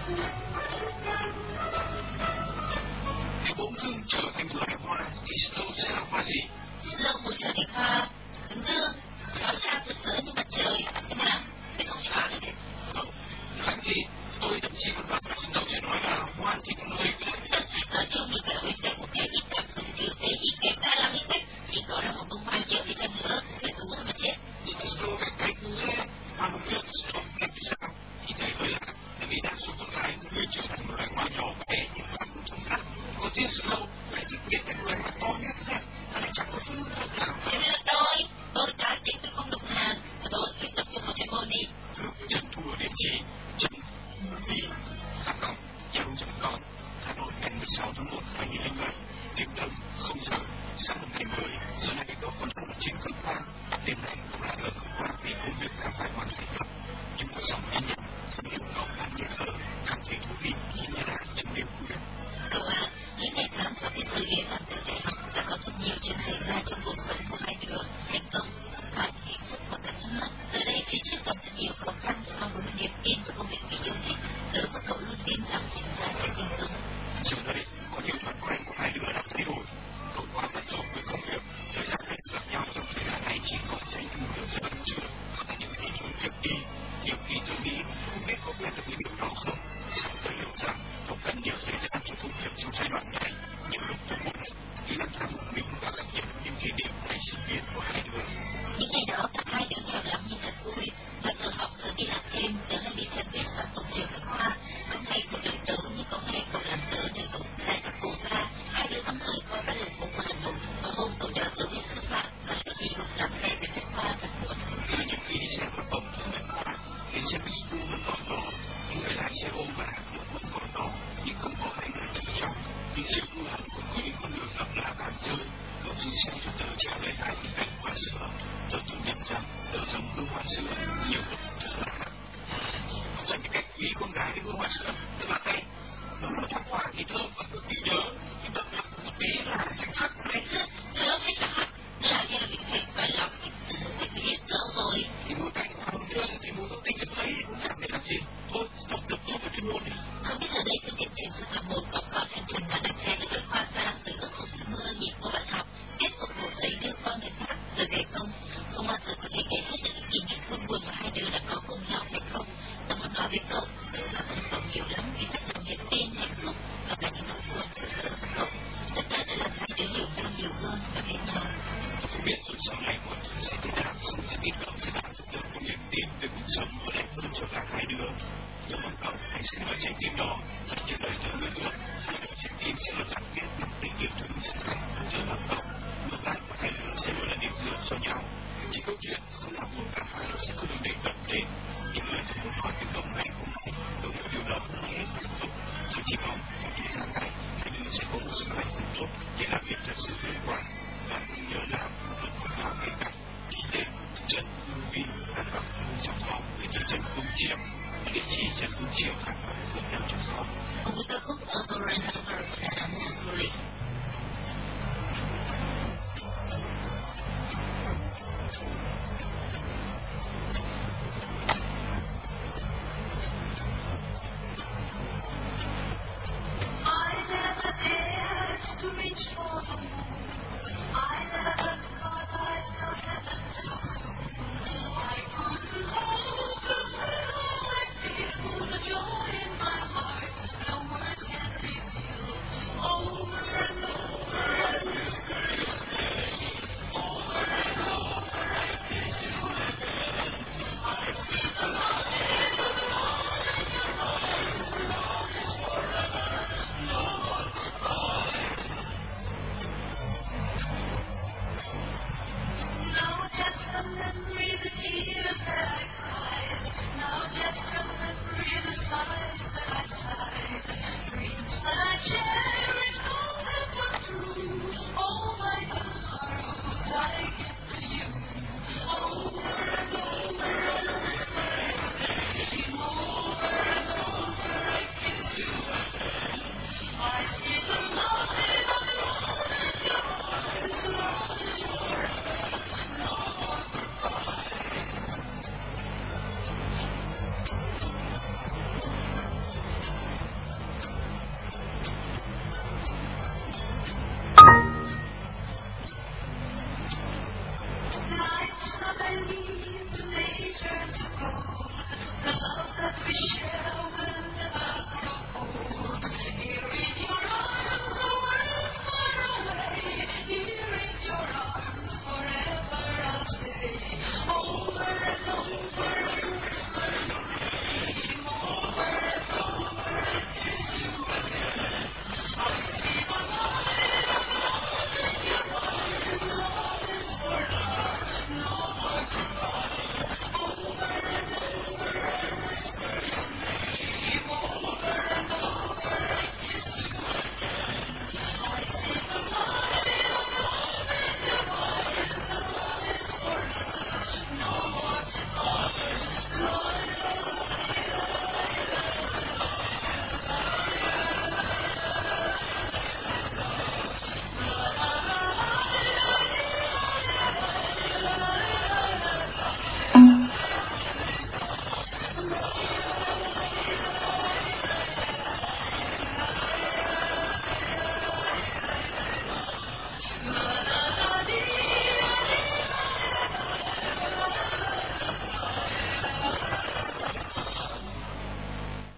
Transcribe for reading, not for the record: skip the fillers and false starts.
Nếu bỗng dưng trở thành một loài hoa thì Snow sẽ là hoa gì? Snow muốn trở thành hoa hướng dương, trói trang rực rỡ như mặt trời. Thế nào? Tôi không choáng đấy. Làm gì? Tôi thậm chí còn đoán là Snow sẽ nói là hoa thì con người nữa. Nói chung là phải bên cạnh một cái ít cảm hứng thiếu tế ít kém 35 ít cách thì có là một bông hoa nhiều đi chăng nữa phải thú mà chết. Nhưng Snow cách cách lên hoa hướng dương của Snow nghe vì sao? Thì thấy hơi lạ, là vì đa số con gái người trở thành một loài hoa nhỏ bé như hoa cũng thông khác. Còn riêng Snow lại thích biến thành loài hoa to nhất khác, mà lại chẳng có chút nào nào. Thế nên là tôi cá tính tôi không đụng hàng, và tôi phải tập trung vào chuyên môn đi. Thưa Trần Thu ở địa chỉ movie.com Hà Nội ngày 16 tháng 1 2007, đêm đông 0 giờ, sáng một ngày mới, giờ này tôi còn đang ở trên cơ quan. Đêm nay không lại ở cơ quan vì công việc đang phải hoàn thành gấp, nhưng một dòng tin nhắn thân yêu cậu đang nhẹ thở, cảm thấy thú vị khi nghe lại trong đêm khuya. Cậu ạ, những ngày tháng sau khi rời ghế làm từ đại học đã có rất nhiều chuyện xảy ra trong cuộc sống của hai đứa, thành công, thất bại, hạnh phúc và cả thân mất. Giờ đây phía trước còn rất nhiều khó khăn song với một niềm tin và công việc mình yêu thích, tớ và cậu luôn tin rằng chúng ta sẽ thành công. Giờ đây có nhiều thói quen của hai đứa đã thay đổi. Cậu quá bận rộn với công việc, thời gian hai đứa gặp nhau trong thời gian này chỉ còn thấy đủ điều rất ẩn chứa. Và những gì chúng việc đi, nhiều khi tôi nghĩ không biết có quen được những điều đó không. Xong tôi hiểu rằng không cần nhiều thời gian cho công việc trong giai đoạn này. Nhiều lúc tôi muốn đi lang thang một mình và gặp nhận những kỷ niệm ngày sinh viên của hai đứa. Những ngày đó cả hai đứa nghèo lắm nhưng thật vui. Ngoài giờ học giờ đi làm thêm, tớ hay đi xem buýt soạn cổng trường Bách Khoa. Có ngày cậu đợi tớ nhưng có ngày cậu làm tớ để cậu lại các cô ra. Hai đứa thăm rời qua các lần phố của Hà Nội. Và hôm cậu đeo tớ đi sư phạm và lại đi hưởng làm xe về Bách Khoa thật buồn. Từ những khi đi xe vào cổng trường Bách Khoa, cái xe buýt cũ vẫn còn đó, những người lái xe ôm và vẫn còn đó, nhưng không có hai người chở nhau. Nhưng chiều cuối Hà Nội có những con đường ngập lá vàng rơi. Cậu dừng xe cho tớ treo lên hai hình ảnh hoa sữa. Tớ tự nhận rằng tớ giống hương hoa sữa, nhiều lúc thật là khác. Không là những cách quý con gái với hương hoa sữa rất là hay. Hương hoa thì thơm và cực kỳ nhớ, nhưng đậm đặc một tí là thành khác này. Thơm hay chả hắc, là như là mình phải lắm, mình phải hiện dấu rồi. Thì một cạnh hoa hướng dương thì một tình được thấy cũng chẳng để làm gì. Thôi, đọc tập trung vào chuyên môn đi. Không biết giờ đây thư viện trường sư phạm 1 có còn hành trình và đặt xe từ Bách Khoa sang tới ước số mưa nhìn cô bạn học, viết một bộ giấy đưa qua người khác rồi về không? Không bao giờ có thể kể hết được những kỷ niệm vui buồn mà hai đứa đã có cùng nhau phải không? Tớ muốn nói với cậu, tớ cảm ơn cậu nhiều lắm vì tất cả niềm tin, hạnh phúc và cả những nỗi buồn sự đỡ của cậu. Tất cả đã làm hai đứa hiểu nhau nhiều hơn và bên nhau. Tôi không biết rồi sau này mọi thứ sẽ thế nào, xong tôi tin cậu sẽ tạo dựng được một niềm tin về cuộc sống tốt đẹp hơn cho cả hai đứa. Nhưng mà cậu hãy xin lời trái tim đó, hãy như lời tớ người ước, hai đứa trái tim sẽ được gắn kết bằng tình yêu thương chân thành. Chờ đợi cậu, ngược lại của hai đứa sẽ luôn là điểm tựa cho nhau. Những câu chuyện không làm của cả hai sẽ không được đề cập đến. Những lời tôi muốn nói với cậu ngày hôm nay, cậu hiểu điều đó là hết hạnh phúc. Tôi chỉ mong trong thời gian này, hai đứa sẽ có một sự hạnh phúc tốt để làm việc thật sự hiệu quả. Và cũng nhớ là một con hào ngày càng ký tên Trần Movie đang gặp trong phòng với địa Trần Cung Triệu. Địa chỉ Trần Cung Triệu Hà Nội gmail.com. Cùng với ca khúc Over and Over của Nam Slowly. I never dared to reach for the moon. I never thought I'd know heaven so soon. I couldn't hope to say how I feel. The joy in my heart, no words can reveal. Over and over I whisper your name. Over and over I kiss you again. I see the the love that we share